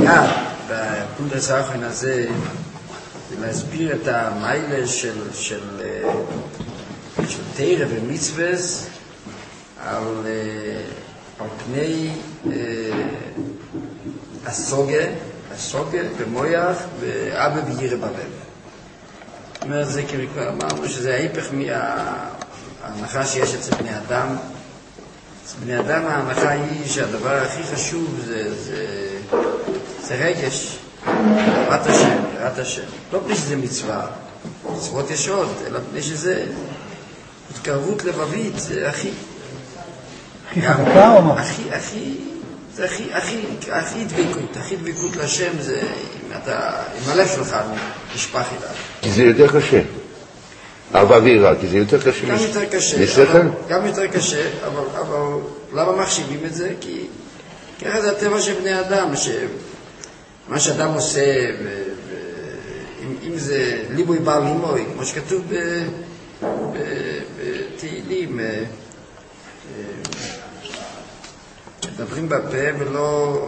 היעד בפונדס האחרון הזה זה להסביר את המיילה של תורה ומצוות על פני הסוגה במויח ואבא וירא בלב. זאת אומרת, זה כבר אמרנו שזה ההיפך מההנחה שיש אצל בני אדם. אצל בני אדם ההנחה היא שהדבר הכי חשוב זה רגש, יראת השם. לא בלי שזה מצווה, מצוות יש עוד, אלא בלי שזה התקרבות לבבית, זה הכי חזקה או מה? זה הכי דבקות לשם, זה אם הלב שלך נשפך אליו. כי זה יותר קשה. אהבה ויראה, כי זה יותר קשה. גם יותר קשה, אבל למה מחשיבים את זה? כי ככה זה הטבע של בני אדם, מה שאדם עושה, אם זה ליבוי בר לימוי, כמו שכתוב בתהילים, מדברים בפה ולא...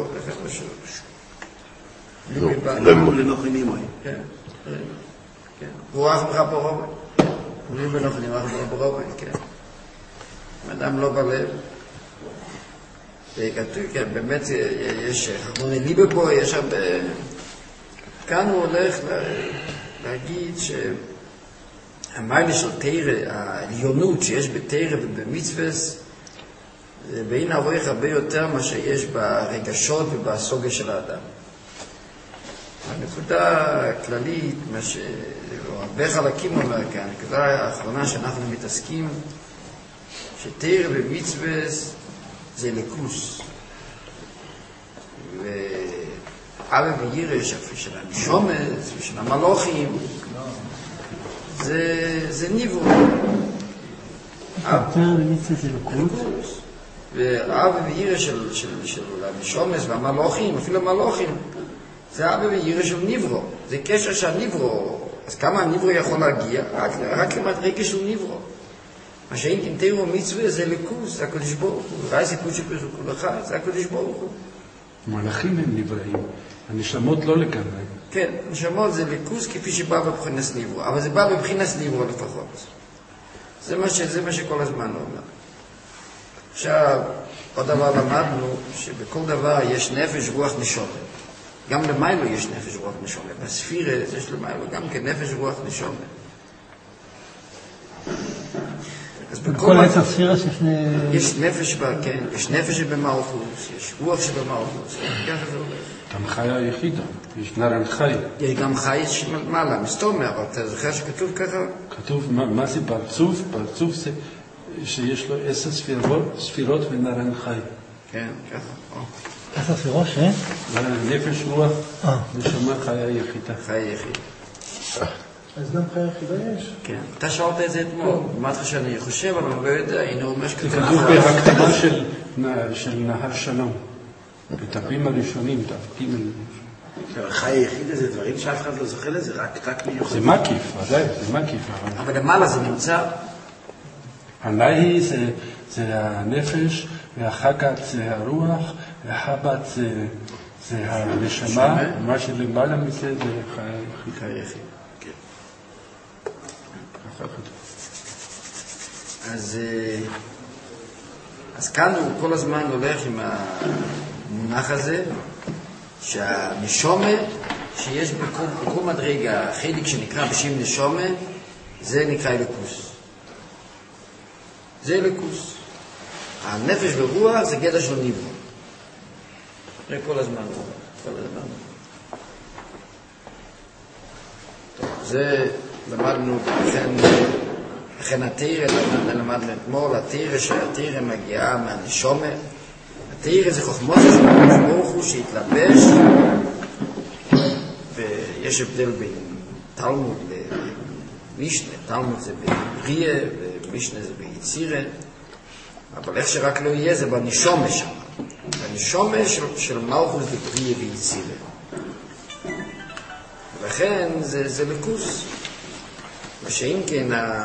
לנוחי נימוי. כן. רוח ברכה ברובן. אומרים בנוחי נימוי, רוח ברכה ברובן, כן. אדם לא בלב. וכתוב, כן, באמת יש חכמוני ליבה פה, יש הרבה... כאן הוא הולך להגיד שהמיילה של תורה, העליונות שיש בתורה ובמצוות, ואין הרוח הרבה יותר מה שיש ברגשות ובסוגה של האדם. הנקודה הכללית, מה הרבה חלקים אומר כאן, הנקודה האחרונה שאנחנו מתעסקים, שתורה ומצוות זה ליכוס. ואבא וירא של הנשומות ושל המלוכים, זה ניבו. תורה ומצוות זה ליכוס? ואבא וירא של הנשומות והמלוכים, אפילו המלוכים, זה אבא וירא של ניברו. זה קשר של ניברו. אז כמה הניברו יכול להגיע? רק למדרגה של ניברו. מה שאין כן תורה ומצווה זה ליכוס, זה הקדוש ברוך הוא. ראי סיפור שפריך כל אחד, זה הקדוש ברוך הוא. מלאכים הם נבראים, הנשמות לא לגמרי. כן, נשמות זה ליכוס כפי שבא בבחינס ניברו, אבל זה בא בבחינס ניברו לפחות. זה מה שכל הזמן אומר. עכשיו, עוד דבר למדנו, שבכל דבר יש נפש, רוח, נשמה. גם למיילו יש נפש, רוח, נשמה. בספירה יש למיילו גם כן נפש, רוח, נשמה. בכל עץ הספירה יש נפש בה, כן, יש נפש שבמלכות, יש רוח שבמלכות, ככה זה הולך. גם חיה היחידה, יש נרן חי. יש גם חי מעלה, מסתומר, אבל אתה זוכר שכתוב ככה? כתוב, מה זה פרצוף? פרצוף זה שיש לו 10 ספירות ונרן חי. כן, ככה. 10 ספירות, נפש, רוח, נשמה, חיה היחידה. חיה היחידה. אז גם חיה יחידה יש? כן. אתה שאלת את זה אתמול. אמרתי שאני חושב, אבל אני לא יודע. הנה הוא אומר שכתוב. זה כתוב בהקדמה של נהר שלום. בדפים הראשונים, דף ג'. חיה יחידה זה דברים שאף אחד לא זוכר לזה, רק מיוחד. זה מקיף, ודאי, זה מקיף. אבל למעלה זה נמצא? הנאי זה הנפש, והחגת זה הרוח, והחבת זה הנשמה, ומה שלמעלה מזה זה חיה יחידה. אז כאן הוא כל הזמן הולך עם המונח הזה שהנשומה שיש בכל מדרגה, החלק שנקרא בשם נשומה, זה נקרא אלוקוס. זה אלוקוס. הנפש ורוח זה גדר של ניברו. כל הזמן. זה למדנו לכן התירה, למדנו אתמול, התירה שהתירה מגיעה מהנשומה. התירה זה חוכמות של ברוך הוא שהתלבש, ויש הבדל בין תלמוד למישנה. תלמוד זה בבריאה, ומישנה זה ביצירה, אבל איך שרק לא יהיה זה בנשומה שם. בנשומה של מלכות בבריאה ויצירה. ולכן זה ליכוס. מה שאם כן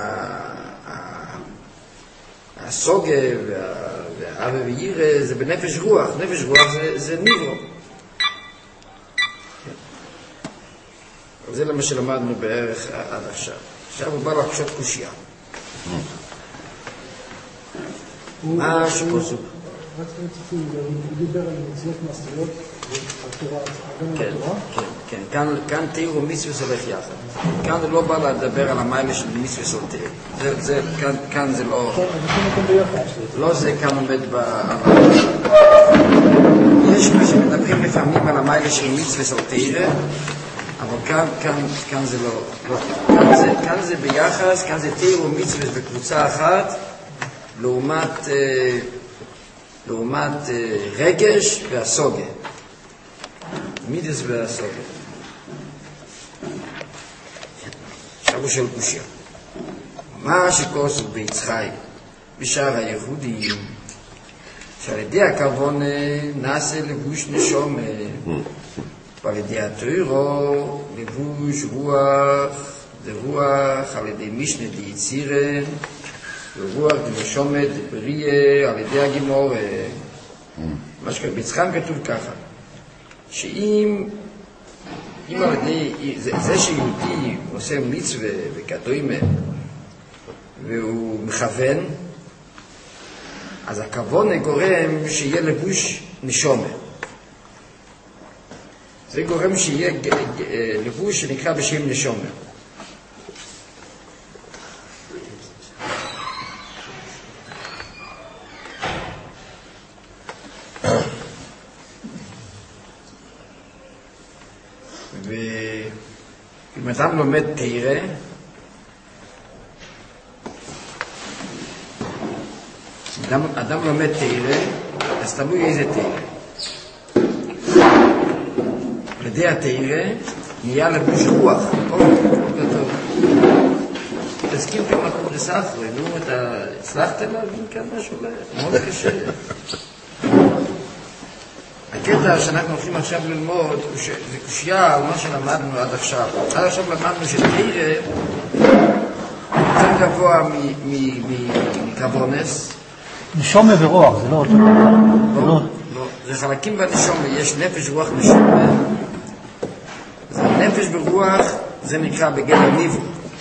הסוגה והאבא וירא זה בנפש רוח. נפש רוח זה ניברו. זה למה שלמדנו בערך עד עכשיו. עכשיו הוא בא להקשות קושייה. מה שפוסוק? רק רציתי, הוא דיבר על מצוות מעשיות בתורה, כן, כן, כן. כאן תיאור ומצווה הולך יחד. כאן הוא לא בא לדבר על המיילה של מצווה של תיאור. כאן זה לא... לא זה כאן עומד יש מה שמדברים לפעמים על המיילה של מצווה של תיאור, אבל כאן זה לא. כאן זה ביחס, כאן זה תיאור ומצווה בקבוצה אחת, לעומת רגש והסוגה. מידס והסוגה. עכשיו הוא של קושיה. מה שכוסו ביצחי בשאר היהודים, שעל ידי הכוון נעשה לבוש נשום, ועל ידי התוירו לבוש רוח, דרוח, על ידי משנה דיצירה, ורוח דנשומת בריה על ידי הגימור. מה שכתוב ביצחם כתוב ככה, שאם על ידי זה שיהודי עושה מצווה וכדומה והוא מכוון, אז הכוון גורם שיהיה לבוש נשומה. זה גורם שיהיה לבוש שנקרא בשם נשומה. ואם אדם לומד תירה, אדם לומד תירה, אז תלוי איזה תירה. על ידי התירה נהיה לבוש רוח. תסכים כמה קורסאפרי, נו, אתה הצלחת להבין כאן משהו? מאוד קשה. הקטע שאנחנו הולכים עכשיו ללמוד זה קושייה על מה שלמדנו עד עכשיו. עד עכשיו למדנו שתירה יותר גבוה מקבונס. נשומה ורוח, זה לא אותו דבר. לא, זה חלקים בנשומה, יש נפש רוח נשומה. זה נפש ברוח, זה נקרא בגדר ניבו.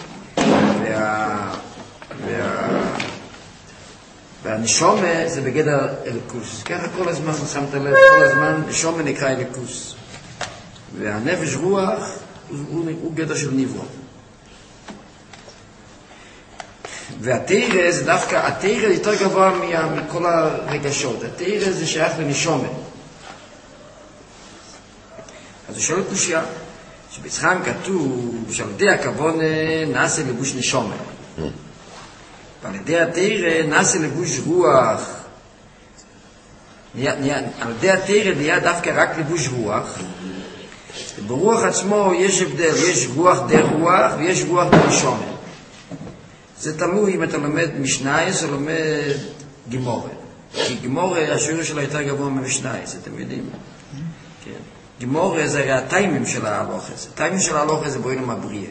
והנשומה זה בגדר אליקוס. ככה כל הזמן שמת לב, כל הזמן נשומה נקרא אליקוס. והנפש רוח הוא גדר של ניבו. והתירה זה דווקא, התירה יותר גבוה מכל הרגשות. התירה זה שייך לנשומה. אז הוא שואל קושיה, שבצחם כתוב שעל ידי הכוון נעשה לבוש נשומה. ועל ידי התירה נעשה לבוש רוח. על ידי התירה נהיה דווקא רק לבוש רוח. ברוח עצמו יש הבדל, יש רוח דר רוח ויש רוח דר נשומה. זה תלוי אם אתה לומד משנייס או לומד גימורה. כי גימורה, השיעור שלה יותר גבוה ממשנייס, אתם יודעים? כן. גימורה זה הרי הטיימים של ההלוכס. הטיימים של ההלוכס זה בוינם הבריא.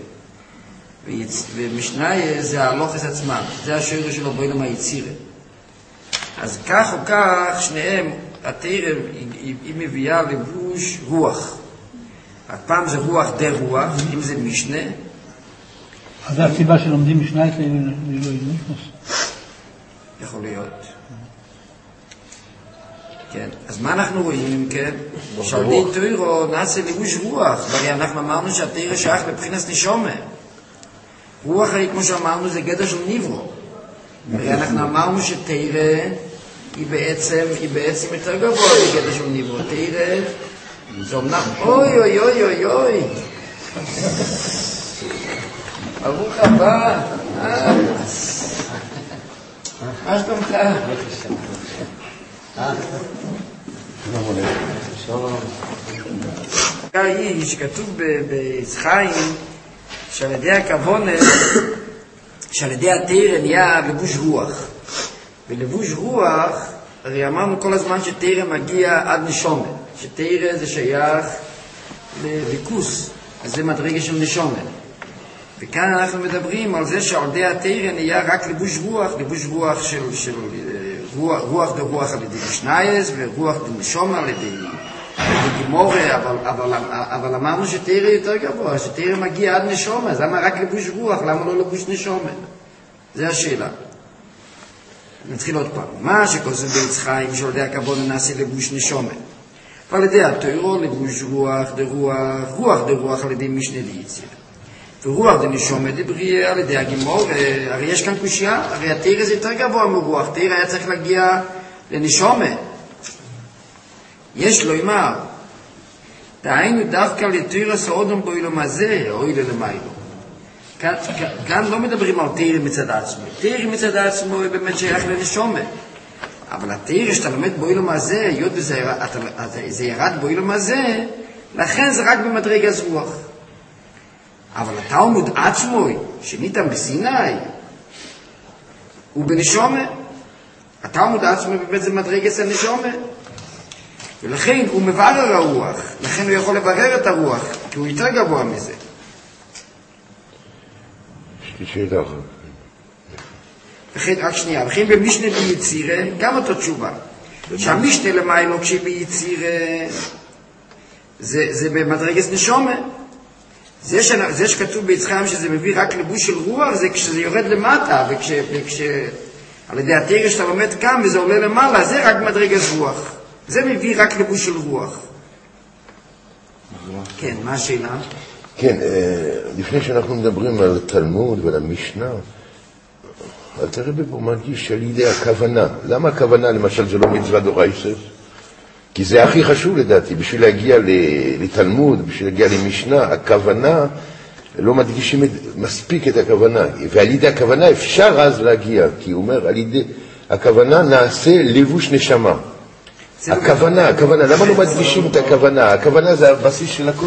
ומשנייס זה ההלוכס עצמם. זה השיעור שלו בוינם היצירה. אז כך או כך, שניהם, התירה היא מביאה לבוש רוח. הפעם זה רוח דר רוח, אם זה משנה, אז זה הסיבה שלומדים משנייס לילוינימוס? יכול להיות. כן. אז מה אנחנו רואים, כן? שעל ידי תוירו נעשה לבוש רוח. והרי אנחנו אמרנו שהתירה שייך לבחינת נשומה. רוח הרי, כמו שאמרנו, זה גדר של ניברו. הרי אנחנו אמרנו שתירה היא בעצם יותר גבוה בגדר של ניברו. תירה זה אומנם, אוי אוי אוי אוי אוי. ברוך הבא. מה שלומך? היא שכתוב ביצחיים שעל ידי הכוונה שעל ידי התירה נהיה לבוש רוח, ולבוש רוח הרי אמרנו כל הזמן שתירה מגיע עד נשומה, שתירה זה שייך לליכוס, אז זה מדרגה של נשומה. וכאן אנחנו מדברים על זה שעל ידי התירה נהיה רק לבוש רוח של רוח דרוח על ידי משנייס, ורוח דנשומה על ידי גמורה, אבל אמרנו שתירה יותר גבוה, שתירה מגיע עד נשומה, אז למה רק לבוש רוח, למה לא לבוש נשומה? זה השאלה. נתחיל עוד פעם. מה שכוסף בעץ חיים שעל ידי הכוונה נעשה לבוש נשומה? ועל ידי התוירו לבוש רוח דרוח, רוח דרוח על ידי משנה ליציר. ורוח דנשומה דבריה על ידי הגמור, הרי יש כאן קושיה, הרי התירה זה יותר גבוה מרוח, תירה היה צריך להגיע לנשומה. יש לו אמר, דהיינו דווקא לתירה סעודום באילום הזה, או אילו למיילו. כאן לא מדברים על תירה מצד עצמו. תירה מצד עצמו היא באמת שייך לנשומה. אבל התירה שאתה לומד באילום הזה, היות וזה ירד באילום הזה, לכן זה רק במדרגת רוח. אבל התלמוד עצמו, שניתן בסיני, הוא בנשומה. התלמוד עצמו באמת זה מדרגת הנשומה. ולכן הוא מברר הרוח, לכן הוא יכול לברר את הרוח, כי הוא יותר גבוה מזה. יש לי שאלה אחת. וכן, רק שנייה, וכן במשנה ביצירה, גם אותו תשובה. שהמשנה למיילו כשהיא ביצירה, זה במדרגת נשומה. זה שכתוב ביצחיים שזה מביא רק לבוש של רוח, זה כשזה יורד למטה, על ידי התירה שאתה לומד כאן וזה עולה למעלה, זה רק מדרגת רוח. זה מביא רק לבוש של רוח. כן, מה השאלה? כן, לפני שאנחנו מדברים על תלמוד ועל המשנה, אתה רבי פה מדגיש על ידי הכוונה. למה הכוונה, למשל, זה לא מצווה דורייסס? כי זה הכי חשוב לדעתי, בשביל להגיע לתלמוד, בשביל להגיע למשנה, הכוונה, לא מדגישים מספיק את הכוונה. ועל ידי הכוונה אפשר אז להגיע, כי הוא אומר, על ידי הכוונה נעשה לבוש נשמה. הכוונה, למה לא מדגישים את הכוונה? הכוונה זה הבסיס של הכל.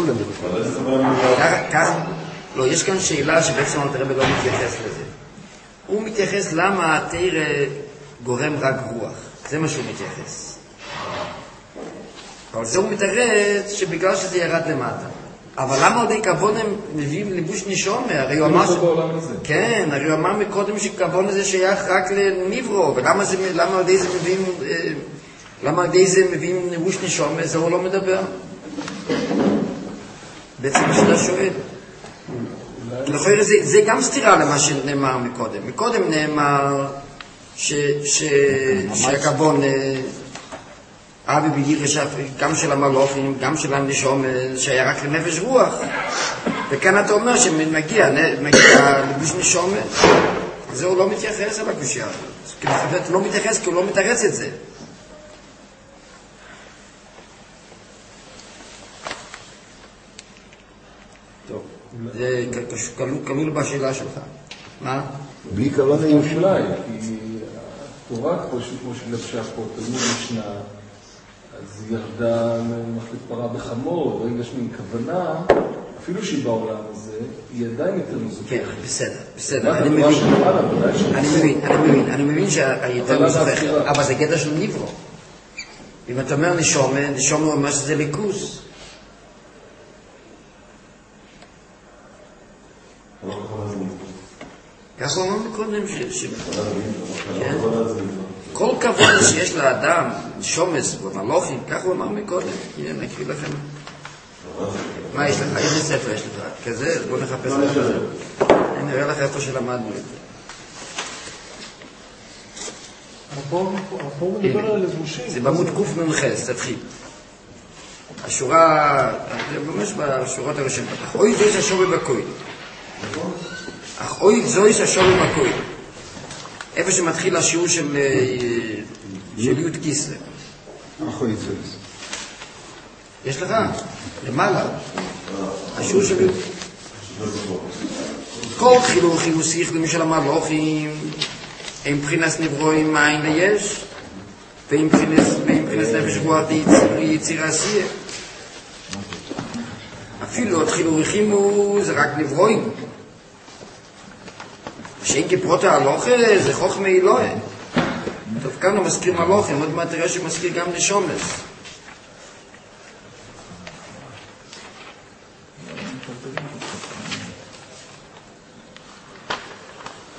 לא, יש כאן שאלה שבעצם הרבי לא מתייחס לזה. הוא מתייחס למה התירה גורם רק רוח. זה מה שהוא מתייחס. אבל זה הוא מתרץ שבגלל שזה ירד למטה. אבל למה עוד כוון הם מביאים לבוש נשומה? הרי הוא אמר כן, הרי הוא אמר מקודם שכוון הזה שייך רק לניברו, ולמה עוד איזה מביאים למה על ידי זה מביאים לבוש נשומה? זה הוא לא מדבר. בעצם שאתה שואל. לכן זה גם סתירה למה שנאמר מקודם. מקודם נאמר שהכוון אבי בירש גם של המלוכים, גם של הנשומה, שהיה רק לנפש רוח. וכאן אתה אומר שמגיע לבוש נשומה. זה הוא לא מתייחס על הקושיה. הוא לא מתייחס כי הוא לא מתרץ את זה. זה כלול בשאלה שלך. מה? בלי כוונה יושלה. כי התורה כמו שלבשה פה, תלמוד משנה, אז היא ירדה מחליט פרה בחמור, רגע יש מין כוונה, אפילו שהיא בעולם הזה, היא עדיין יותר מזוכחת. כן, בסדר, אני מבין שהיותר מזוכחת, אבל זה גדע של ניברו. אם אתה אומר נשומה, נשומה אומר שזה ליכוס. ככה הוא אומר קודם כל כבוד שיש לאדם שומס ומלוכים, ככה הוא אמר מקודם. הנה נקריא לכם מה יש לך, איזה ספר יש לך כזה, בוא נחפש לך כזה, אני נראה לך איפה שלמדנו את זה. פה מדבר על לבושים, זה בעמוד קנ"ח, תתחיל השורה, זה ממש בשורות הראשונות. אוי זויס השור בקוי, אך אוי זויס השור בקוי, איפה שמתחיל השיעור של י' כיסלו. אוי זויס יש לך? למעלה השיעור של י' כל חילוך שכלים של המלוכים הם מבחינת נברואים מאין ליש, ואם מבחינת נפש רוח יצירה עשייה. אפילו עוד חילוכים זה רק נברואים. שאין כפרוט ההלוכה זה חוכמה אלוהי. טוב, כאן הוא מזכיר מלוכים, עוד מעט תראה שהוא מזכיר גם נשומס.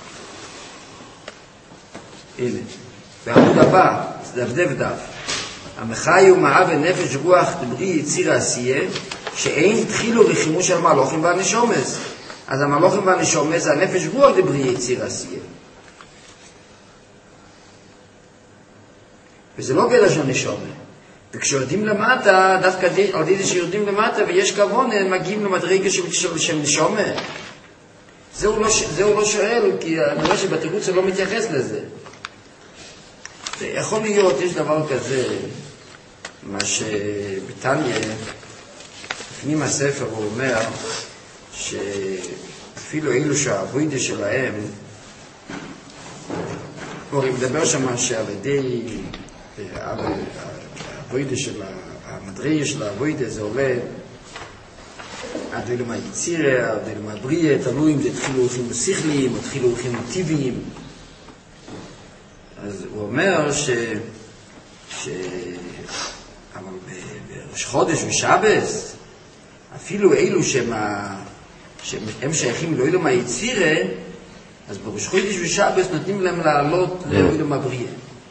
הנה, בעמוד הבא, זה דף. המחי ומאה ונפש רוח דברי יציר העשייה, שאין תחילו לחימוש על מלוכים והנשומס. אז המלוכים והנשומס זה הנפש רוח דברי יציר העשייה. וזה לא גדר של נשומה. וכשיורדים למטה, דווקא על ידי שיורדים למטה ויש כוון, הם מגיעים למדרגה של נשומה. זה הוא לא שואל, כי אני רואה שבתירוץ זה לא מתייחס לזה. יכול להיות, יש דבר כזה, מה שבתניה, לפנים הספר הוא אומר, שאפילו אלו שהעבודה שלהם, הוא מדבר שם שעל ידי העבודה של המדרגה של העבודה, זה עולה עד אלו מהיצירה, עד אלו מהבריאה, תלוי אם זה התחילו הולכים שכליים, או התחילו הולכים טבעיים. אז הוא אומר אבל בראש חודש ושבס, אפילו אלו שהם שייכים לאלו מהיצירה, אז בראש חודש ושבס נותנים להם לעלות לאלו מהבריאה.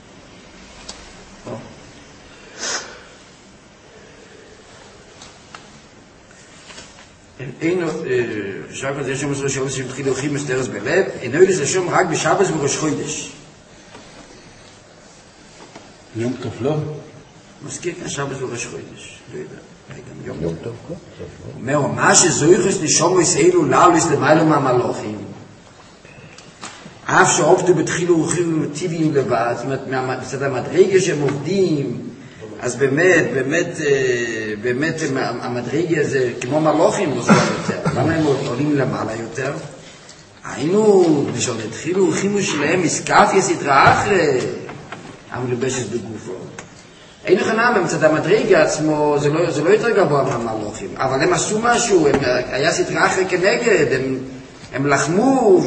אינו, שרק זה שם עשו שאומר שמתחיל הולכים מסתרס בלב, אינו יש לשום רק בשבס ובראש חודש. יום טוב לא? מזכיר כאן שבס ובראש חודש. לא יודע, יום טוב. אומר, מה שזויכס נשום יסעילו לאוליס למיילו מהמלוכים, אף שעובדו בתחילו הולכים טבעיים לבד, זאת אומרת, מצד המדרגה שהם עובדים, אז באמת המדרגה זה כמו מלוכים נוסעים יותר. למה הם עולים למעלה יותר? היינו, בשביל התחילו חימוש שלהם, מסקף יסתרה אחרי המלובשת בגופו. אין חנם, מצד המדרגה עצמו, זה לא יותר גבוה מהמלוכים, אבל הם עשו משהו, היה סתרה אחרי כנגד, הם לחמו,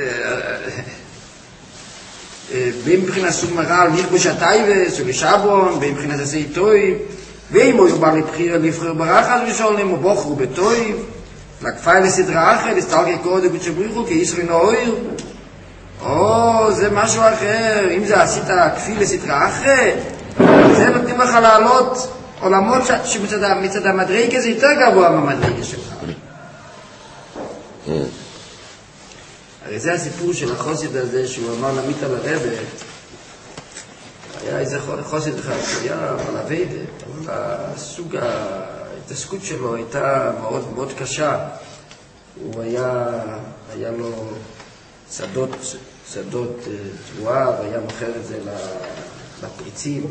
ואם מבחינת סוג מראה על נכבוש הטייבס ולשבון, ואם מבחינת עשי טוי, ואם הוא יובר לבחר ברחת ושולם, ובוחרו בטוי, לקפאי לסדרה אחרת, לסתלקי קורא דגות שבריחו, כי ישרי נאויר. זה משהו אחר, אם זה עשית כפי לסדרה אחרת, זה נותנים לך לעלות עולמות שמצד המדרגה זה יותר גבוה מהמדרגה שלך. הרי זה הסיפור של החוסד הזה שהוא אמר למיטה לרבא. היה איזה חוסד אחד שהיה על הווידה, אבל הסוג ההתעסקות שלו הייתה מאוד מאוד קשה. הוא היה לו שדות תבואה, והיה מוכר את זה לפריצים.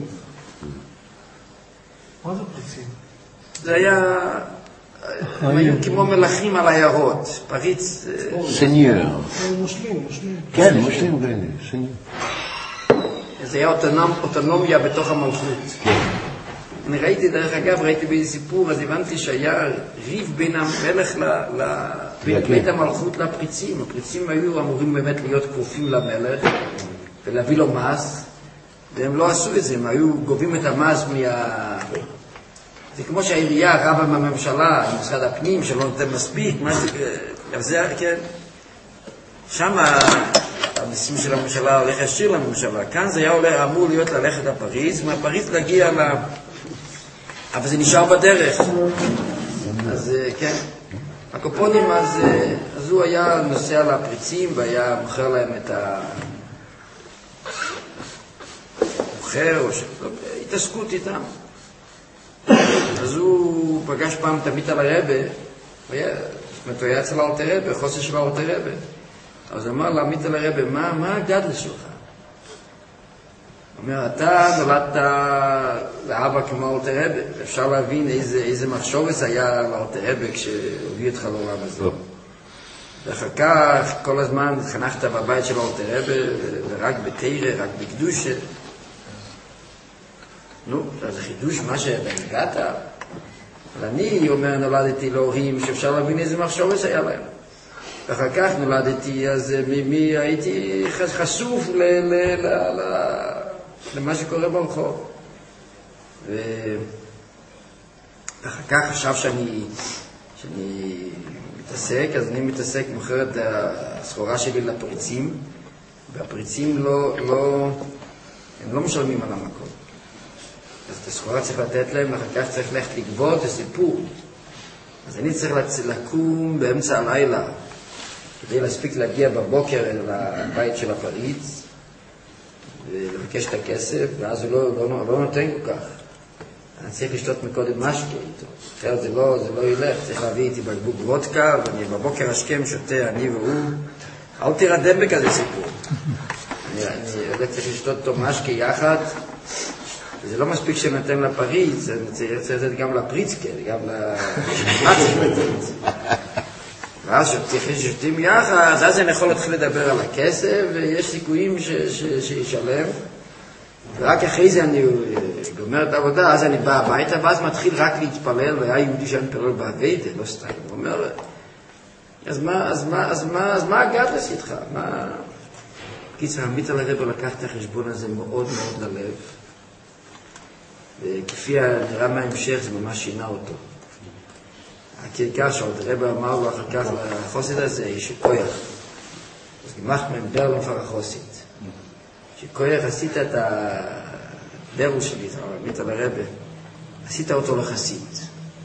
מה זה פריצים? זה היה... הם היו כמו מלכים על העיירות, פריץ... סניור. מושלים. כן, מושלים כאלה, סניור. זה היה אוטונומיה בתוך המלכות. אני ראיתי, דרך אגב, באיזה סיפור, אז הבנתי שהיה ריב בין המלך בית המלכות לפריצים. הפריצים היו אמורים באמת להיות כפופים למלך ולהביא לו מס, והם לא עשו את זה, הם היו גובים את המס זה כמו שהעירייה רבה מהממשלה, עם משרד הפנים, שלא נותן מספיק, זה, כן. שם המסים של הממשלה הולך ישיר לממשלה. כאן זה היה אמור להיות ללכת לפריז, מהפריז להגיע אבל זה נשאר בדרך. אז כן. הקופונים, אז הוא היה נוסע לפריצים, והיה מוכר להם את מוכר, או התעסקות איתם. אז הוא פגש פעם תמיד על הרבה, הוא היה אצל אלתר רבי, חוסר של אלתר רבי. אז הוא אמר לעמית על הרבה, מה הגדל שלך? הוא אומר, אתה נולדת לאבא כמו אלתר רבי, אפשר להבין איזה מחשובס היה לאלתר רבי כשהביא אותך לעולם הזה. ואחר כך כל הזמן חנכת בבית של אלתר רבי, ורק בתירה, רק בקדושה. נו, זה חידוש מה שאתה הגעת. אבל אני אומר, נולדתי להורים שאפשר להבין איזה מחשובס היה להם. ואחר כך נולדתי, אז הייתי חשוף למה שקורה ברחוב. ואחר כך חשב שאני מתעסק, אז אני מתעסק, מוכר את הסחורה שלי לפריצים, והפריצים הם לא משלמים על המקום. אז את הסחורה צריך לתת להם, ואחר כך צריך ללכת לגבות לסיפור. אז אני צריך לקום באמצע הלילה, כדי להספיק להגיע בבוקר לבית של הפריץ, ולבקש את הכסף, ואז הוא לא נותן כל כך. אני צריך לשתות מקודם משקה איתו, אחרת זה לא ילך, צריך להביא איתי בקבוק וודקה, ואני בבוקר השכם שותה, אני והוא, אל תירדם בכזה סיפור. אני צריך לשתות אותו משקה יחד, וזה לא מספיק שנתן לפריץ, אני צריך לתת גם לפריצקה, גם לפריץ. ואז שותים יחד, אז אני יכול להתחיל לדבר על הכסף, ויש סיכויים שישלם. ורק אחרי זה אני גומר את העבודה, אז אני בא הביתה, ואז מתחיל רק להתפלל, והיה יהודי שאני מתפלל בעבודה, לא סתם. הוא אומר, אז מה הגדלס איתך? קיצר, עמית על הרב לקח את החשבון הזה מאוד מאוד ללב, וכפי נראה מההמשך זה ממש שינה אותו. הכיכר שעוד הרב אמר לו אחר כך לחוסית הזה, יש כויח. אז גמח ממבר למפר החוסית. שכויח עשית את הדרו שלי, עמית על הרב, עשית אותו לחסית.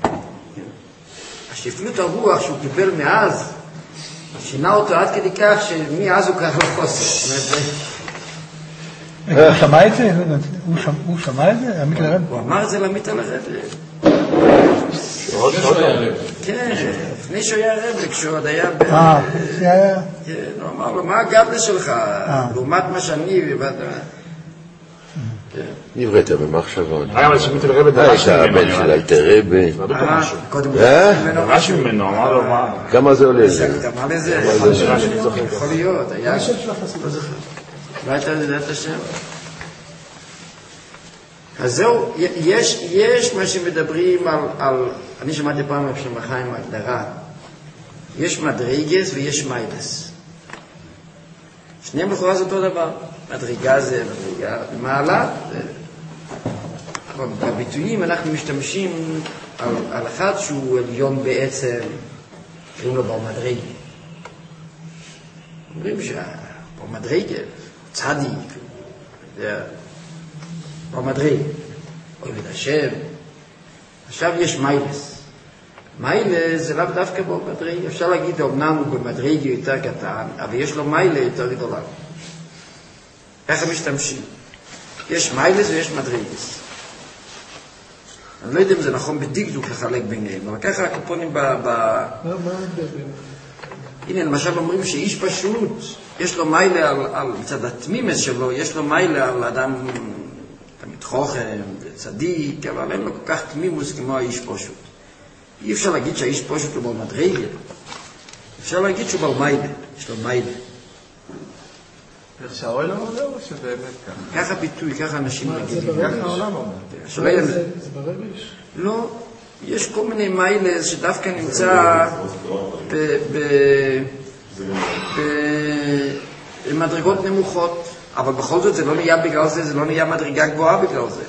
השפלות הרוח שהוא קיבל מאז, שינה אותו עד כדי כך שמאז הוא כך לחוסית. הוא שמע את זה? הוא שמע את זה? עמית לרב? הוא אמר את זה לעמית על הרב. כן, לפני שהוא היה רב, כשהוא עוד היה כן, הוא אמר לו, מה הגדלה שלך? לעומת מה שאני נבראת במחשבות. אבל שמית לרבא דרש ממנו. הבן שלה הייתה רבא. קודם דרש ממנו, אמר לו מה? כמה זה עולה זה? מה לזה? יכול להיות, היה... לא הייתה לדעת השם. אז זהו, יש מה שמדברים על... אני שמעתי פעם בשם החיים הגדרה. יש מדרגס ויש מיילס. שניהם לכאורה זה אותו דבר. מדרגה זה מדרגה, מעלה. אבל בביטויים אנחנו משתמשים על אחד שהוא עליון בעצם, קוראים לו במדרגה. אומרים שבמדרגה, צדיק, במדרגה, אוהב את השם. עכשיו יש מיילס. מיילס זה לאו דווקא במדרגה. אפשר להגיד, אמנם הוא במדרגה יותר קטן, אבל יש לו מיילה יותר גדולה. איך הם משתמשים? יש מיילס ויש מדרגס. אני לא יודע אם זה נכון בדקדוק לחלק ביניהם, אבל ככה הקופונים הנה, למשל אומרים שאיש פשוט, יש לו מיילה על מצד התמימס שלו, יש לו מיילה על אדם תמיד חוכם, צדיק, אבל אין לו כל כך תמימוס כמו האיש פשוט. אי אפשר להגיד שהאיש פשוט הוא במדרגה. אפשר להגיד שהוא במיילה, יש לו מיילה. איך שהאוהל אומר או שבאמת ככה? ככה ביטוי, ככה אנשים רגילים. ככה העולם אומר. זה ברגש? לא, יש כל מיני מיילס שדווקא נמצא במדרגות נמוכות, אבל בכל זאת זה לא נהיה בגלל זה, זה לא נהיה מדרגה גבוהה בגלל זה.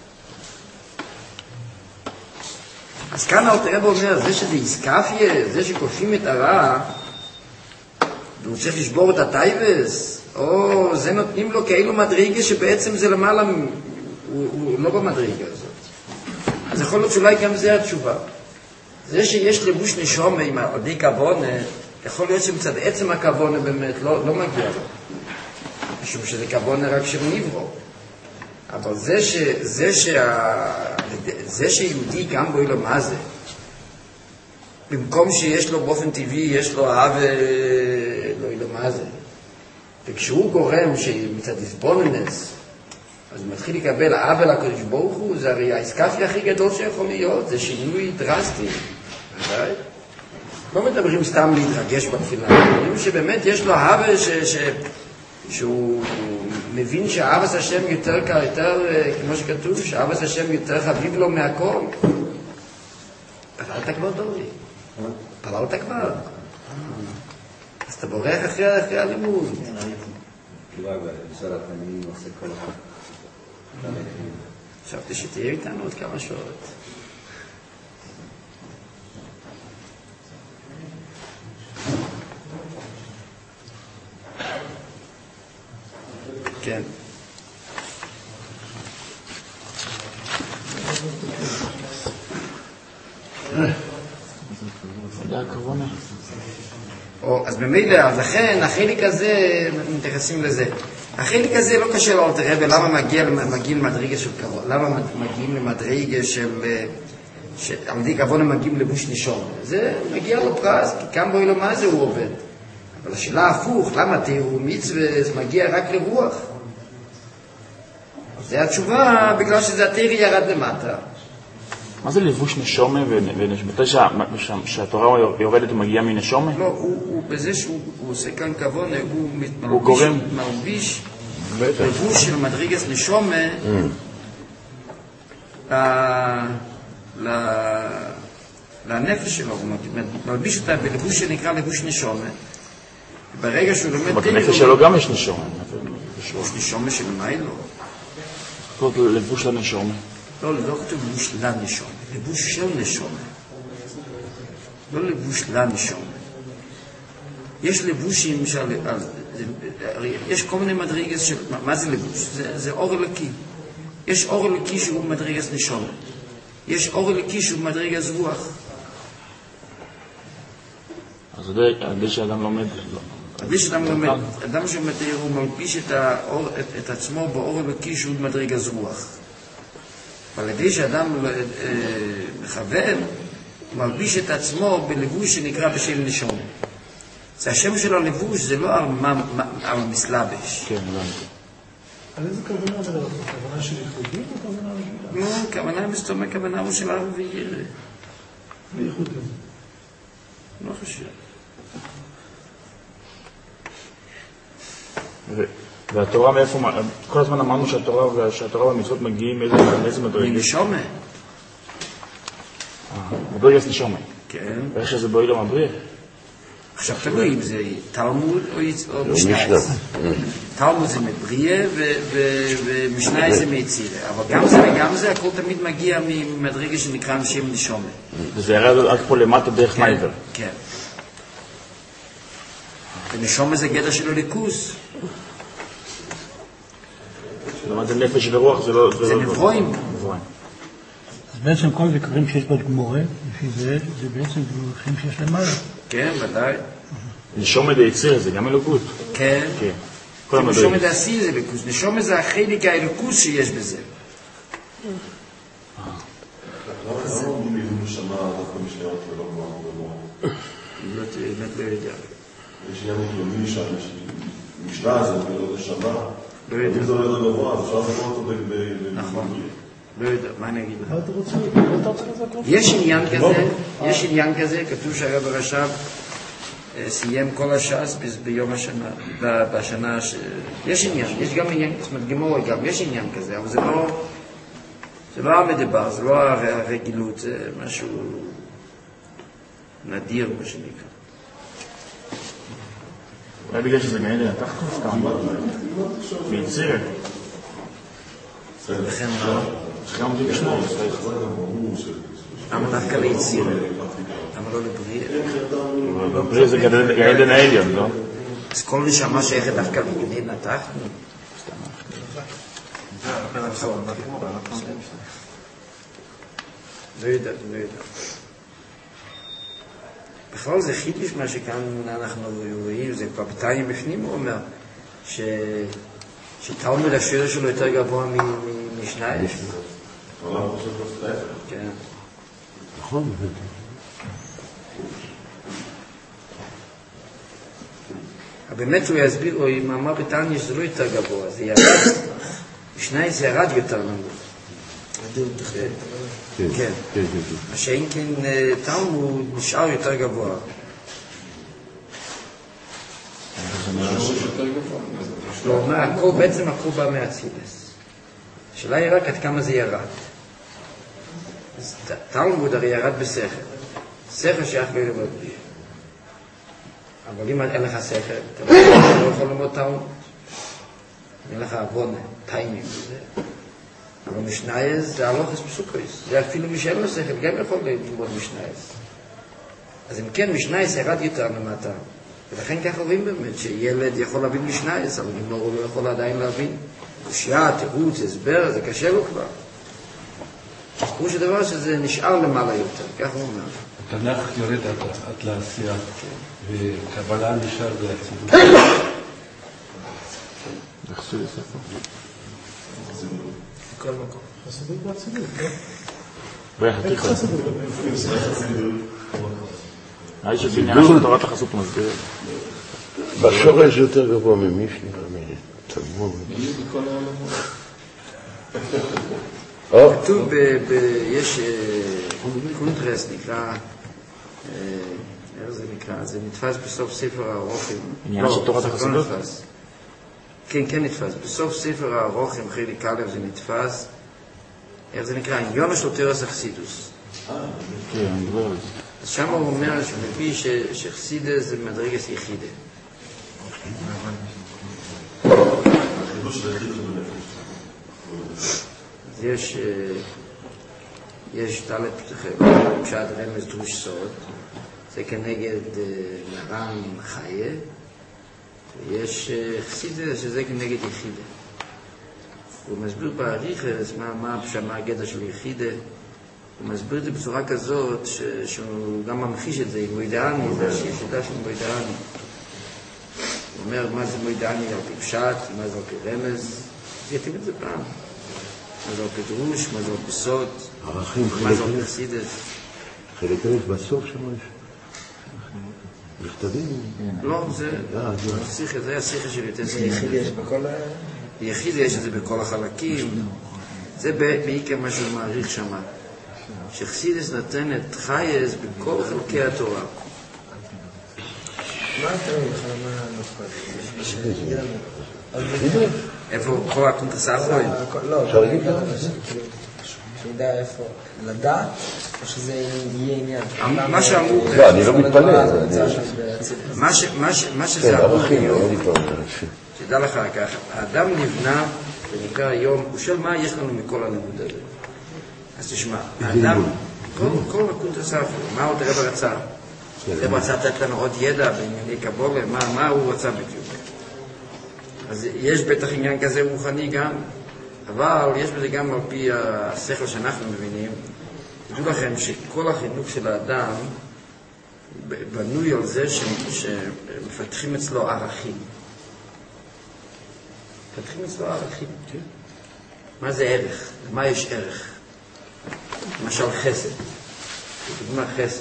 אז כאן אלתר רבי אומר, זה שזה איסקפיה, זה שכופים את הרע, והוא צריך לשבור את הטייבס, או זה נותנים לו כאילו מדרגה שבעצם זה למעלה, הוא לא במדרגה הזאת. אז יכול להיות שאולי גם זה התשובה. זה שיש לבוש נשום עם עדי כוונה, יכול להיות שמצד עצם הכוונה באמת לא מגיע לו. משום שזה כוונה רק של נברו. אבל זה שיהודי גם בו לו מה זה, במקום שיש לו באופן טבעי, יש לו אהבה, לא לו מה זה. וכשהוא גורם שמצד הסבוננס, אז הוא מתחיל לקבל אהבה לקדוש ברוך הוא, זה הרי האסקפי הכי גדול שיכול להיות, זה שינוי דרסטי. לא מדברים סתם להתרגש בתפילה, אומרים שבאמת יש לו אהבה שהוא מבין שאהבת השם יותר כמו שכתוב, שאהבת השם יותר חביב לו מהכל. פללת כבר דורי? פללת כבר? אז אתה בורח אחרי הלימוד. חשבתי שתהיה איתנו עוד כמה שעות. כן. זה הכוונה. אז במילא, אז לכן החלק הזה, מתייחסים לזה. החלק הזה לא קשה לאלתר רבי, למה מגיעים למדרגה של כבוד? למה מגיעים למדרגה של על ידי כבוד הם מגיעים לבוש נשום? זה מגיע לו פרס, כי כאן בואי לו מה זה הוא עובד. אבל השאלה הפוך, למה תראו מצווה זה מגיע רק לרוח? זה התשובה, בגלל שזה התירי ירד למטה. מה זה לבוש נשומה מתי שהתורה יורדת ומגיעה מנשומה? לא, הוא בזה שהוא עושה כאן כבוד, הוא מלביש לבוש של מדרגת נשומה לנפש שלו, הוא מלביש אותה בלבוש שנקרא לבוש נשומה. ברגע שהוא לומד בנפש שלו גם יש נשומה. יש נשומה של מה לא? לבוש לנשומה. לא כתוב לבוש לנשום, לבוש של נשום. לא לבוש לנשום. יש לבושים יש כל מיני מדרגות של... מה זה לבוש? זה אור אלוקי. יש אור אלוקי שהוא מדרגת נשום. יש אור אלוקי שהוא מדרגת רוח. אז עדי שאדם לומד... עדי שאדם לומד, אדם שמתאר הוא מלביש את עצמו באור אלוקי שהוא מדרגת רוח. אבל עדי שאדם מכוון, הוא מלביש את עצמו בלבוש שנקרא בשם נשום. זה השם של הלבוש, זה לא על המסלבש. כן, הבנתי. על איזה כוונה זה? כוונה של ייחודים או כוונה רגילה? לא, כוונה מסתובבת, כוונה הוא של הרב וירא. ייחודים. לא חושב. והתורה מאיפה, כל הזמן אמרנו שהתורה והמצוות מגיעים מאיזה מדרגה? מנשומה. מדרגת נשומה. כן. ואיך שזה בואי לא מבריא? עכשיו תלוי אם זה תלמוד או משנה. תלמוד זה מבריא ומשנה זה מיצירה. אבל גם זה וגם זה הכל תמיד מגיע ממדרגה שנקרא שם נשומה. וזה ירד עד פה למטה דרך מייבר. כן. ונשומה זה גדר של הליכוס. זאת נפש ורוח זה לא... זה נברואים. אז בעצם כל דברים שיש בגמורה, לפי זה בעצם דברים שיש למעלה. כן, ודאי. נשומה דייציר זה גם אלוקות. כן. נשומה דעשי זה אלוקות. נשומה זה החלק האלוקות שיש בזה. לא אומרים נשמה דווקא משניות ולא כמו באמת לא יודע. יש עניין הגיוני שהמשנה הזאת ולא נשמה. לא יודע. אם זה לא גבוה, אז אפשר לקרוא אותו נכון. לא יודע, מה אני אגיד לך? מה אתה רוצה? יש עניין כזה, כתוב שהרב הרש"ב סיים כל הש"ס ביום השנה, בשנה יש עניין, יש גם עניין, זאת אומרת גמור גם, יש עניין כזה, אבל זה לא המדבר, זה לא הרגילות, זה משהו נדיר, מה שנקרא. אולי בגלל שזה גאין לנתחת סתם מיציר. לכן מה? שגם אותי בשנור. למה דווקא ליציר? למה לא לבריא? בבריא זה גאין העליון, לא? אז כל נשמה שייכת דווקא לגאין נתחת? לא יודע. בכלל זה חידוש מה שכאן אנחנו רואים, זה כבר בתיים בפנים הוא אומר שתלמוד השאלה שלו יותר גבוה משניים. כן. נכון. באמת הוא יסביר, או אם אמר בתניא שזה לא יותר גבוה, זה ירד, משניים זה ירד יותר נמוך. כן. מה שאין כן תלמוד נשאר יותר גבוה. לא, בעצם הכל בא מהאצילוס. השאלה היא רק עד כמה זה ירד. תלמוד הרי ירד בשכל. שכל שייך לא ללמוד בלי. אבל אם אין לך שכל, אתה לא יכול ללמוד תלמוד. אין לך עוונה, טיימים וזה. אבל משנייס זה הלוכס פסוקויס. זה אפילו מי שאין לו שכל, גם יכול ללמוד משנייס. אז אם כן, משנייס ירד יותר למטה. ולכן כך רואים באמת שילד יכול להבין משנייס, אבל אם הוא לא יכול עדיין להבין. קושיה, תירוץ, הסבר, זה קשה לו כבר. פירוש הדבר שזה נשאר למעלה יותר, כך הוא אומר. התנ"ך יורד עד לעשייה, וקבלה נשאר באצילות. נחזור לספר. בכל מקום. חסידות באצילות, לא? איך חסידות? האיש של עניין של תורת החסות מסביר. בשורש יותר גבוה ממשנה, מתלמוד. כתוב, יש קונטרס נקרא, איך זה נקרא? זה נתפס בסוף ספר הארוכים. עניין של תורת החסידות? כן נתפס. בסוף ספר הארוכים, חלק א' זה נתפס. איך זה נקרא? עניון של תורת החסידות. כן, אני מדבר על זה. אז שם הוא אומר שמביא שחסידה זה מדרגת יחידה. אז יש תלת פשט רמז דרוש סוד, זה כנגד מרן חיה, ויש חסידה שזה כנגד יחידה. הוא מסביר בעריכס מה הגדר של יחידה. הוא מסביר את זה בצורה כזאת שהוא גם ממחיש את זה עם מוידעני, זה השיטה של מוידעני. הוא אומר מה זה מוידעני על פי פשט, מה זה על פי רמז, יתאים את זה פעם. מה זה על פי דרוש, מה זה על פי סוד, מה זה על פי חסידס. חלק אלף בסוף שם יש מכתבים. לא, זה השיחה של יותר שיחה. יחיד יש בכל יחיד יש את זה בכל החלקים. זה בעיקר מה שהוא מעריך שם. שחסידס נתנת חייס בכל חלקי התורה. מה אתה אומר? איפה כל הקונטרס האחרון? לא, שידע איפה לדעת, או שזה יהיה עניין? מה שאמרו... לא, אני לא מתפלא. מה שזה אמרו... ערכים, שדע לך ככה, האדם נבנה, זה נקרא היום, הוא שואל מה יש לנו מכל הלימוד הזה. אז תשמע, האדם, כל הקונטרס האחרון, מה עוד הרב רצה? הרב רצה לתת לנו עוד ידע בענייני קבולה, מה הוא רצה בדיוק? אז יש בטח עניין כזה רוחני גם, אבל יש בזה גם על פי השכל שאנחנו מבינים. תדעו לכם שכל החינוך של האדם בנוי על זה שמפתחים אצלו ערכים. מפתחים אצלו ערכים. מה זה ערך? מה יש ערך? למשל חסד. דוגמה חסד.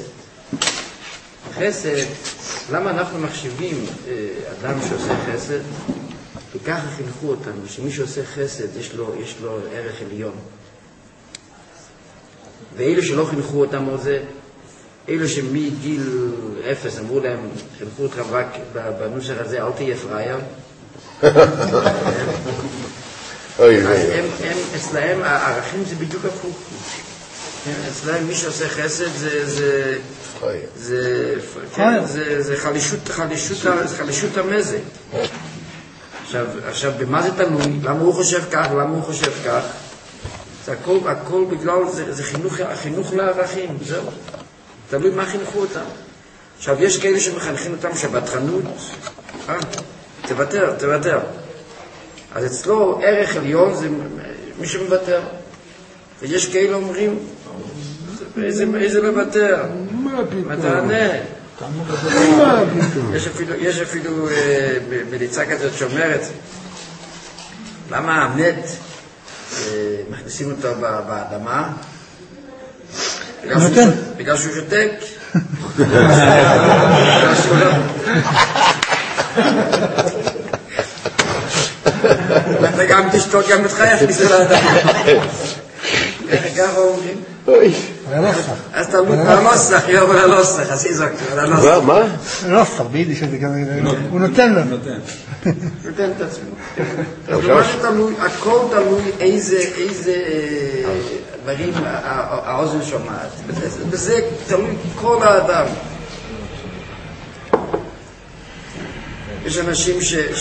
חסד, למה אנחנו מחשיבים אדם שעושה חסד? וככה חינכו אותנו, שמי שעושה חסד יש לו ערך עליון. ואלה שלא חינכו אותם על זה, אלה שמגיל 0 אמרו להם, חינכו אותך רק בנוסח הזה, אל תהיה פראייר. אז אצלהם הערכים זה בדיוק הפוך. אצלהם מי שעושה חסד זה חלישות המזג. עכשיו, במה זה תלוי? למה הוא חושב כך? למה הוא חושב כך? זה הכל בגלל, זה חינוך לערכים, זהו. תלוי מה חינכו אותם. עכשיו, יש כאלה שמחנכים אותם שבתחנות, תוותר. אז אצלו ערך עליון זה מי שמוותר. ויש כאלה אומרים, איזה לוותר? מה תענה? יש אפילו מליצה כזאת שאומרת למה המת מכניסים אותו באדמה? בגלל שהוא שותק. אתה גם תשתוק גם אותך יכניסו לאדמה. ככה אומרים. אז תלמוד מהנוסח, יום על הנוסח, אז יזוקת על הנוסח. מה? הנוסח, ביידיש זה גם... הוא נותן לו. נותן את עצמו. הכל תלוי איזה דברים האוזן שומעת. בזה תלוי כל האדם. יש אנשים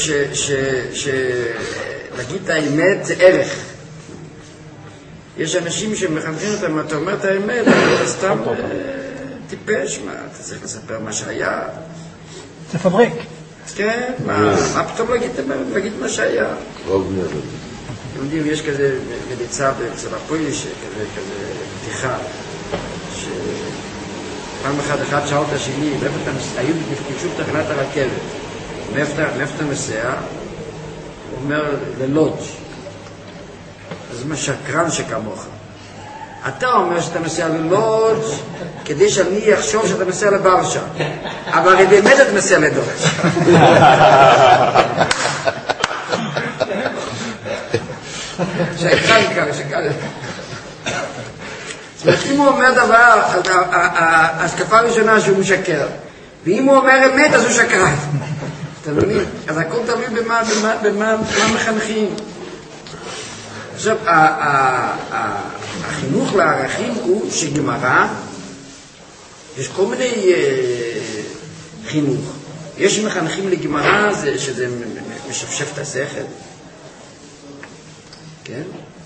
להגיד את האמת זה ערך. יש אנשים שמחנכים אותם, אתה אומר את האמת, אתה סתם טיפש, מה, אתה צריך לספר מה שהיה. תפברק. כן, מה פתאום להגיד מה שהיה? אתם יודעים, יש כזה מליצה אצל הפויליש, כזה בדיחה, שפעם אחד שאל את השני, היו בקשוב תחנת הרכבת, מאיפה אתה נוסע? הוא אומר, ללודג'. אז זה משקרן שכמוך. אתה אומר שאתה נוסע ללודג' כדי שאני אחשוב שאתה נוסע לברשה, אבל הרי באמת אתה נוסע לדורש. שקל. זאת אומרת, אם הוא אומר דבר, ההשקפה הראשונה שהוא משקר, ואם הוא אומר אמת, אז הוא שקרן. אתה מבין? אז הכל תלוי במה מחנכים. עכשיו, החינוך לערכים הוא שגמרא, יש כל מיני חינוך. יש מחנכים לגמרא שזה משפשף את השכל. כן?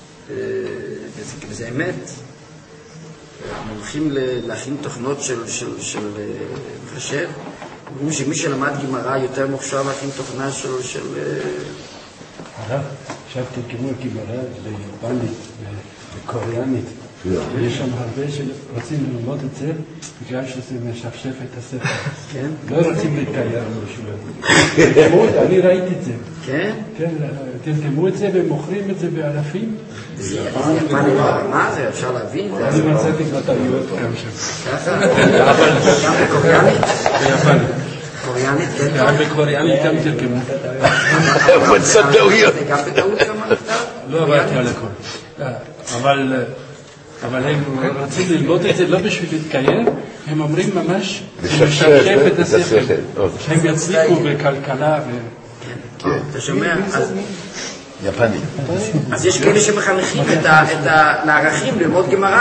וזה אמת. אנחנו הולכים להכין תוכנות של מחשב. אומרים שמי שלמד גמרא יותר מוכשר להכין תוכנה של... הרב, עכשיו תרגמו גמרא ליפנית, לקוריאנית. יש שם הרבה שרוצים ללמוד את זה בגלל שזה משפשף את השכל. כן? לא רוצים להתגייר משהו. אני ראיתי את זה. כן? כן, תרגמו את זה ומוכרים את זה באלפים. זה יפני ברמה, זה אפשר להבין. אני מצאתי בטעויות גם שם. ככה? גם בקוריאנית? ביפנית. קוריאנית, כן? גם בקוריאנית גם תרגמו. מצא טעויות. זה גם בטעות גם נכתב? לא עברתי על הכל. אבל הם רוצים ללמוד את זה לא בשביל להתקיים, הם אומרים ממש לשפשף את השכל. שהם יצליחו בכלכלה. אתה שומע? יפני. אז יש כאלה שמחנכים לערכים ללמוד גמרא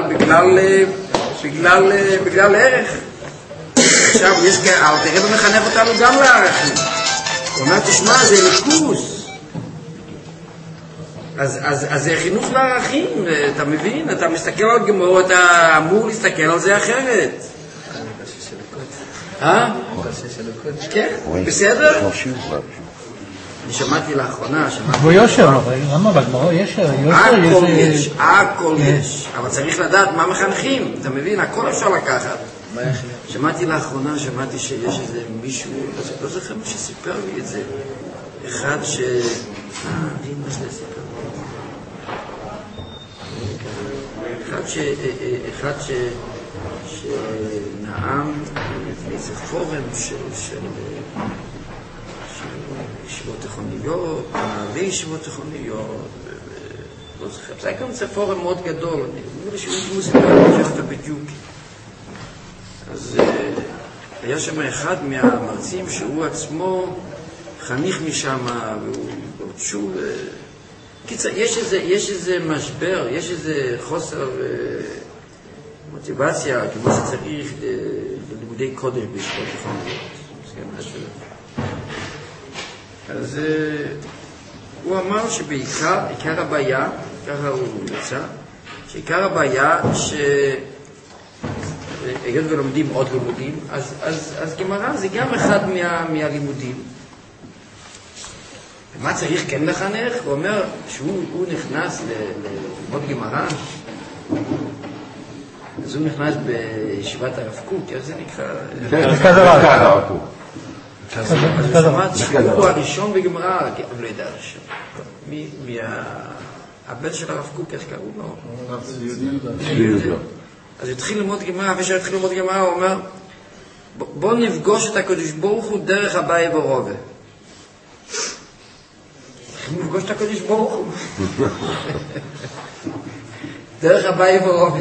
בגלל ערך. עכשיו יש כאלה, תראה ומחנך אותנו גם לערכים. הוא אומר, תשמע, זה ליכוס. אז זה חינוך לערכים, אתה מבין? אתה מסתכל על גמור, אתה אמור להסתכל על זה אחרת. כן, בסדר? אני שמעתי לאחרונה, בו יושר, למה בגמרא יש יושר? הכל יש, אבל צריך לדעת מה מחנכים, אתה מבין? הכל אפשר לקחת. שמעתי לאחרונה, שיש איזה מישהו, לא זוכר מי שסיפר לי את זה, אחד אחד שנאם איזה פורם של ישיבות תיכוניות, מנהלי ישיבות תיכוניות, לא זוכר. זה היה גם פורם מאוד גדול, אני אומר לי שהוא סיפר לי שאתה בדיוק. אז היה שם אחד מהמרצים שהוא עצמו חניך משם, והוא שוב... קיצר, יש איזה משבר, יש איזה חוסר מוטיבציה, כמו שצריך ללימודי קודש בישיבות תיכוניות. אז הוא אמר שבעיקר הבעיה, ככה הוא יצא, שעיקר הבעיה היות ולומדים עוד לימודים, אז גמרא זה גם אחד מהלימודים. ומה צריך כן לחנך? הוא אומר שהוא נכנס ללמוד גמרא, אז הוא נכנס בישיבת הרב קוק, איך זה נקרא? מרכז הרב קוק. אז הוא שמע שהוא הראשון בגמרא, אני לא יודע הראשון. הבן של הרב קוק, איך קראו לו? אז התחיל ללמוד גמרא, ושהוא התחיל ללמוד גמרא, הוא אומר, בוא נפגוש את הקדוש ברוך הוא דרך אביי ורובה. התחיל לפגוש את הקדוש ברוך הוא. דרך אביי ורובה.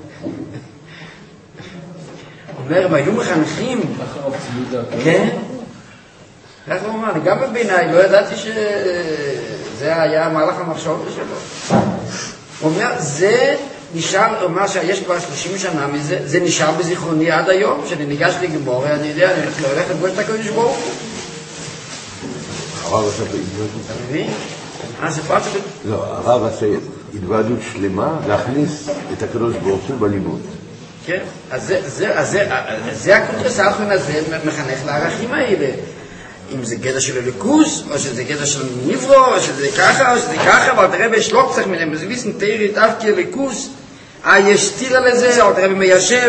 אומר, והיו מחנכים. כן? איך הוא אומר, אני גם בביניים, לא ידעתי שזה היה מהלך המחשבות שלו. הוא אומר, זה נשאר, הוא אומר שיש כבר 30 שנה מזה, זה נשאר בזיכרוני עד היום, שאני ניגש לגמור, אני יודע, אני הולך לפגוש את הקדוש ברוך הוא. הרב עשה בהתוועדות. אתה מבין? זה פעם שפט... לא, הרב עשה התוועדות שלמה להכניס את הקדוש ברוך הוא בלימוד. כן, אז זה הקונטרס האחרון הזה מחנך לערכים האלה. אם זה גדע של הליכוס, או שזה גדע של נברו, או שזה ככה, או שזה ככה, אבל תראה בשלוק צריך מהם, זה ויסן תאירית אף כליכוס, יש סתירה לזה, אבל תראה במיישב,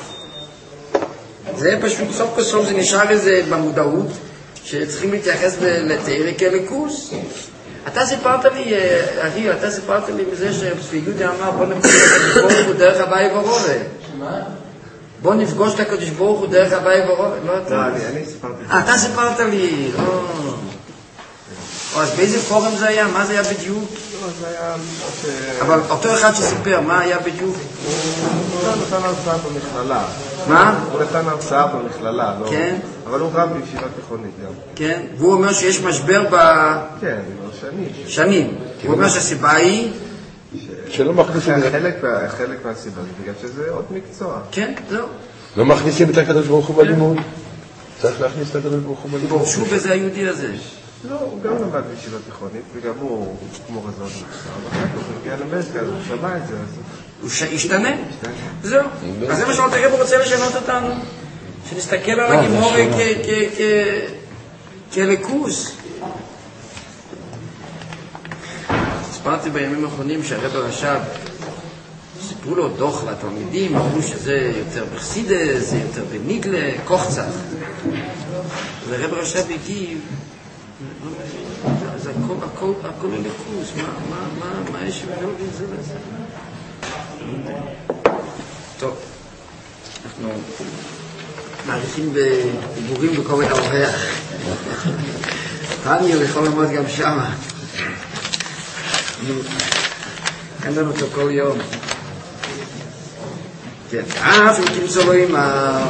זה פשוט סוף כסוף, זה נשאר איזה במודעות, שצריכים להתייחס לתאירי כליכוס. אתה סיפרת לי, אחי, אתה סיפרת לי מזה שפספיגותי אמר, בוא נפגוש את הקדוש ברוך הוא דרך הבאי ורובה. מה? בוא נפגוש את הקדוש ברוך הוא דרך הבאי ורובה. לא אתה. אני סיפרתי. אתה סיפרת לי, אז באיזה פורום זה היה? מה זה היה בדיוק? זה היה... אבל אותו אחד שסיפר, מה היה בדיוק? הוא נתן הרצאה במכללה. מה? הוא נתן הרצאה במכללה, לא? כן. אבל הוא גם בישיבה תיכונית גם. כן, והוא אומר שיש משבר כן, שנים. שנים. הוא אומר שהסיבה היא... שלא מכניסים את זה. חלק מהסיבה, בגלל שזה עוד מקצוע. כן, לא. לא מכניסים את הקדוש ברוך הוא בלימוד. צריך להכניס את הקדוש ברוך הוא בלימוד. שוב בזה היהודי הזה. לא, הוא גם למד בישיבה תיכונית, וגם הוא כמו רזון מקצוע. ואחר כך הוא הגיע למרכז, הוא שמע את זה. הוא השתנה? זהו. אז זה מה שאתה רב רוצה לשנות אותנו. שנסתכל על הגימור כליכוס. הספרתי בימים האחרונים שהרב הרש"ב סיפרו לו דוח לתלמידים, אמרו שזה יותר בחסידס, זה יותר בניגלה, קוחצה. והרב הרש"ב הגיב, אז הכל ליכוס, מה יש ולא זה לזה? טוב, אנחנו מעריכים בדיבורים בקורת האורח. תניא יכול ללמוד גם שמה. אין לנו אותו כל יום. כן, אף אם תמצא לו עם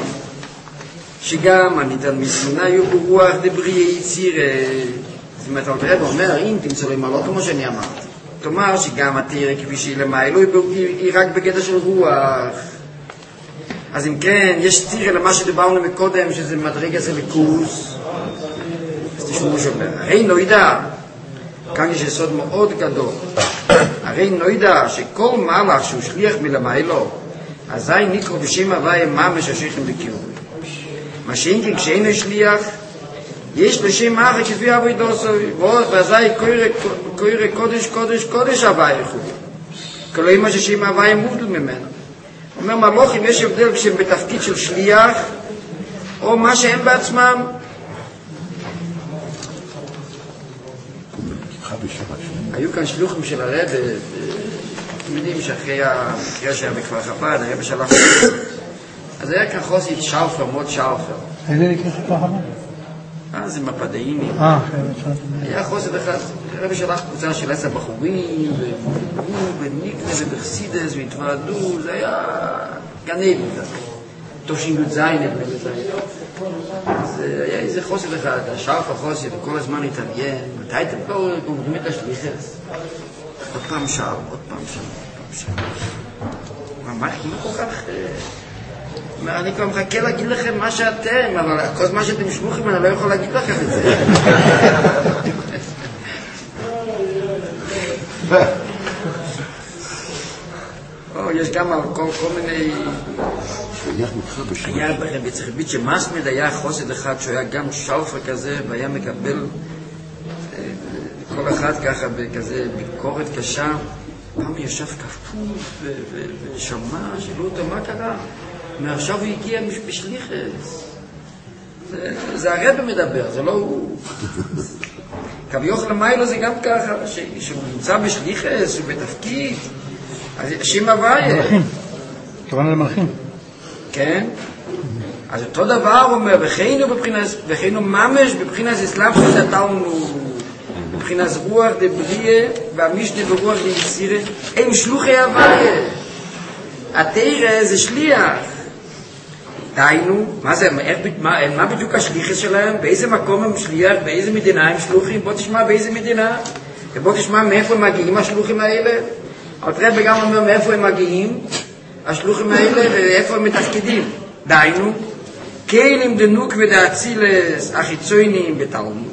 שגם הניתן מסיני וברוח דברי יציר. זאת אומרת, הרב אומר, אם תמצא לו עם לא כמו שאני אמרתי. כלומר שגם התירה כפי שהיא למיילו היא רק בגדר של רוח. אז אם כן, יש תירה למה שדיברנו מקודם, שזה מדרגה של ליכוס. אז תשמעו שאומר, הרי נוידע, כאן יש יסוד מאוד גדול, הרי נוידע שכל מהלך שהוא שליח מלמיילו, אזי נקרא בשם הוואי ממש השייכים בקירוב. מה שאין כי כשאין שליח, יש לשם אחר כפי עבודתו, ואזי קורא קודש קודש קודש הוואי חוב. כלומר מה ששם הוואי מובדל ממנו. אומר מלוכים, יש הבדל כשהם בתפקיד של שליח, או מה שהם בעצמם. היו כאן שלוחים של הרב, אתם יודעים שאחרי המקרה שהיה בכפר חב"ד, הרב שלח אז היה כאן חוסית שלפר, מות שלפר. איזה נקרא של כפר חב"ד? זה מפדאינים. היה חוסית אחד, הרב שלח קבוצה של 10 בחורים, וניקנה ובחסידס והתוועדו, זה היה גנב כזה. תושין י"ז נדמה לזה. אז היה איזה חוסית אחד, השלפר חוסית, וכל הזמן התעניין, מתי אתם לא אומרים את השליחס? עוד פעם שם, עוד פעם שם, עוד פעם שם. מה כל כך... אני כבר מחכה להגיד לכם מה שאתם, אבל כל זמן שאתם שלוחים אני לא יכול להגיד לכם את זה. יש גם כל מיני... היה בצריבית שמסמד היה חוסד אחד שהוא היה גם שלפר כזה והיה מקבל כל אחד ככה בכזה ביקורת קשה. פעם ישב כפוף ושמע, שאלו אותו מה קרה. מעכשיו הוא הגיע בשליחס. זה הרב מדבר, זה לא הוא. כביוך למיילו זה גם ככה, שהוא נמצא בשליחס, הוא בתפקיד. שם הוויה. כוונה למלכים. כן? אז אותו דבר הוא אומר, וכינו ממש בבחינת אסלאם שתתאונו, בבחינת רוח דבריה, והמשנה ברוח דיסירה, הם שלוחי הוויה. התירה זה שליח. דיינו, מה זה, מה בדיוק השליחס שלהם? באיזה מקום הם שליח? באיזה מדינה הם שלוחים? בוא תשמע באיזה מדינה. ובוא תשמע מאיפה הם מגיעים השלוחים האלה. אבל תראה וגם אומר מאיפה הם מגיעים השלוחים האלה ואיפה הם מתפקידים. דיינו, כלים דנוק ודאצילס החיצוינים בתלמוד.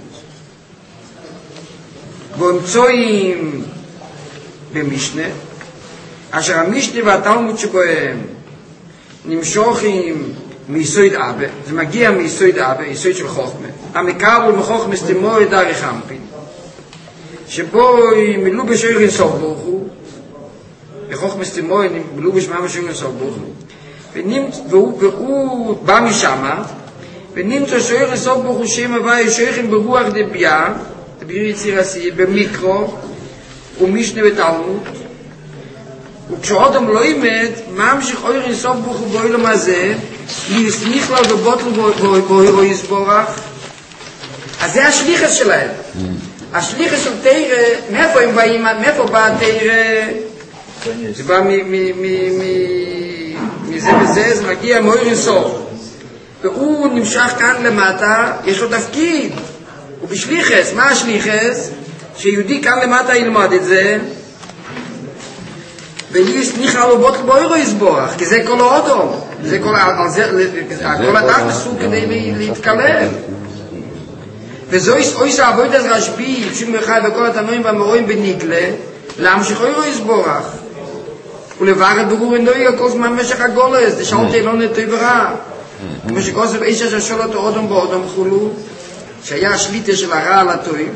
גונצויים במשנה, אשר המשנה והתלמוד שבהם נמשוכים מיסוד אבא, זה מגיע מיסוד אבא, יסוד של חוכמה. המקבל מחוכמה סתימו את דרך חמפין. שבו מילאו בשיר אינסוף ברוך הוא, בחוכמה סתימו מילאו בשמם בשיר אינסוף ברוך הוא, והוא בא משמה, ונמצא שיר אינסוף ברוך הוא שם הווי שירים ברוח דביה, דביר יציר עשי, במיקרו, ומשנה ותלמוד, וכשאודם לא יימד, מה המשיך אויר אינסוף ברוך הוא באוילם הזה, להסמיך לו ובוטל באוירו יסבורך, אז זה השליחס שלהם. השליחס של תירה, מאיפה הם באים, מאיפה בא תירה? זה בא מזה וזה, זה מגיע מאויר אינסוף. והוא נמשך כאן למטה, יש לו תפקיד. הוא בשליחס, מה השליחס? שיהודי כאן למטה ילמד את זה, ויסמיך לו בוטל באוירו יסבורך, כי זה כל האודום. זה כל התכלס הוא כדי להתקלל. וזו אויס העבוד אז רשב"י, שום אחד וכל התנועים והמורים בניקלה, להמשיך אוירו יסבורך. ולברד ברור אינדוי על כל זמן משך הגולס, דשאול תאילון נטוי ברע. כמו שכוסף איש אשר שואל אותו אודום באודום חולו, שהיה השליטה של הרע על הטועים.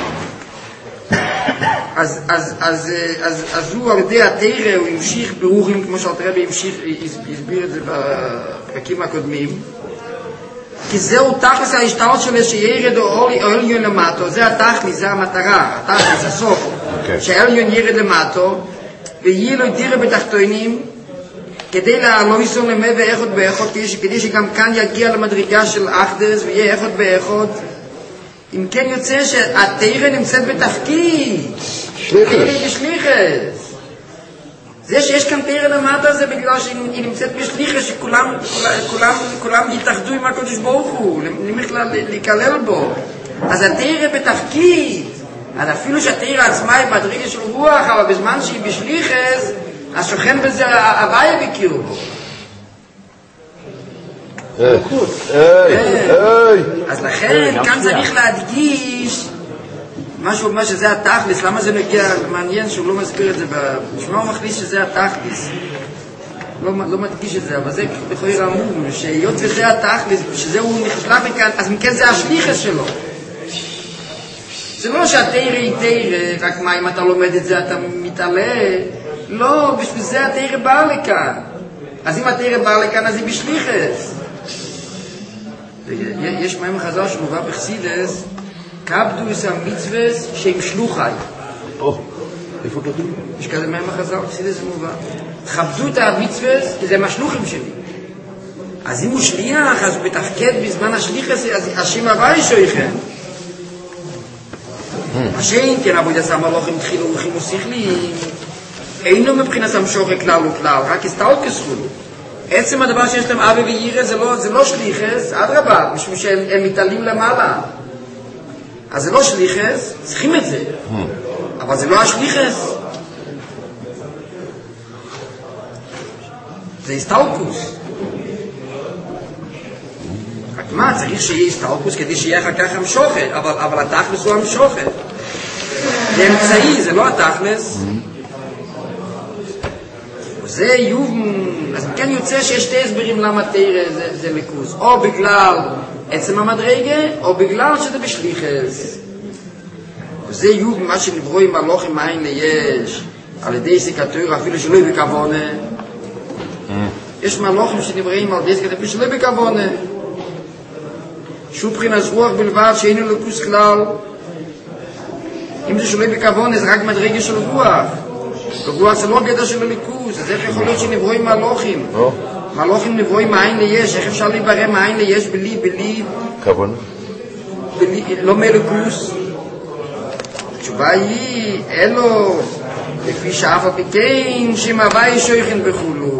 אז הוא על ידי התירה, הוא המשיך ברורים, כמו שהרבי הסביר את זה בפרקים הקודמים, כי זהו תכלס ההשתאות שלו שירד או עליון למטו, זה התכלס, זה המטרה, התכלס, הסוף, שהעליון ירד למטו, ויהיה לו דירה בתחתונים, כדי לא יישום למה ואיכות באיכות, כדי שגם כאן יגיע למדרגה של אחדס ויהיה איכות באיכות. אם כן יוצא שהתירה נמצאת בתפקיד, תירה בשליחס. זה שיש כאן תירה למטה זה בגלל שהיא נמצאת בשליחס, שכולם יתאחדו עם הקדוש ברוך הוא, נמשיך להיכלל בו. אז התירה בתפקיד, אז אפילו שהתירה עצמה היא מדרגה של רוח, אבל בזמן שהיא בשליחס, אז שוכן בזה הוויה בקירו בו. אז לכן כאן צריך להדגיש משהו אומר שזה התכלס. למה זה נגיע? מעניין שהוא לא מסביר את זה, נשמע הוא מכניס שזה התכלס, לא מדגיש את זה, אבל זה בכלל רמום שהיות וזה התכלס, שזה הוא נשלח מכאן, אז מכן זה השליחס שלו. זה לא שהתירה היא תירה, רק מה אם אתה לומד את זה אתה מתעלה, לא, בשביל זה התירה באה לכאן. אז אם התירה באה לכאן אז היא בשליחס. יש מים חז"ל שמובא בחסידס, כבדו את המצוות שהם שלוחי. איפה כתוב? יש כזה מים חז"ל בחסידס מובא. כבדו את המצוות, כי זה מהשלוחים שלי. אז אם הוא שליח, אז הוא מתפקד בזמן השליחס, אז השם הווי שויכם. השם, כן, עבוד עשה מלוכים תחילו וחימו שכליים, אינו מבחינת המשוך כלל וכלל, רק הסתאות כסכולו. עצם הדבר שיש להם אבי וירא זה לא שליחס, אדרבה, משום שהם מתעלים למעלה. אז זה לא שליחס, צריכים את זה. אבל זה לא השליחס. זה הסתלקוס. רק מה, צריך שיהיה הסתלקוס כדי שיהיה אחר כך המשוכת, אבל התכלס הוא המשוכת. זה אמצעי, זה לא התכלס. זה יובן, אז כן יוצא שיש שתי הסברים למה תירה זה ליכוז, או בגלל עצם המדרגה, או בגלל שזה בשליחס. וזה יובן מה שנברוא עם מלוכים מאין ליש, על ידי סיקתור, אפילו שלא בכוונה. יש מלוכים שנבראים על ידי סיקתור, אפילו שלא בכוונה. שוב בחינת רוח בלבד שאינו ליכוז כלל. אם זה שלא בכוונה, זה רק מדרגה של רוח. רוח זה לא גדר של הליכוז, אז איך יכול להיות שנברואים מלוכים? מלוכים נברואים מאין ליש, איך אפשר להיברא מאין ליש בלי כוונה? לא מליכוז? התשובה היא, אלו, לפי שאף הפיקין, שם הווי שויכן בחולו.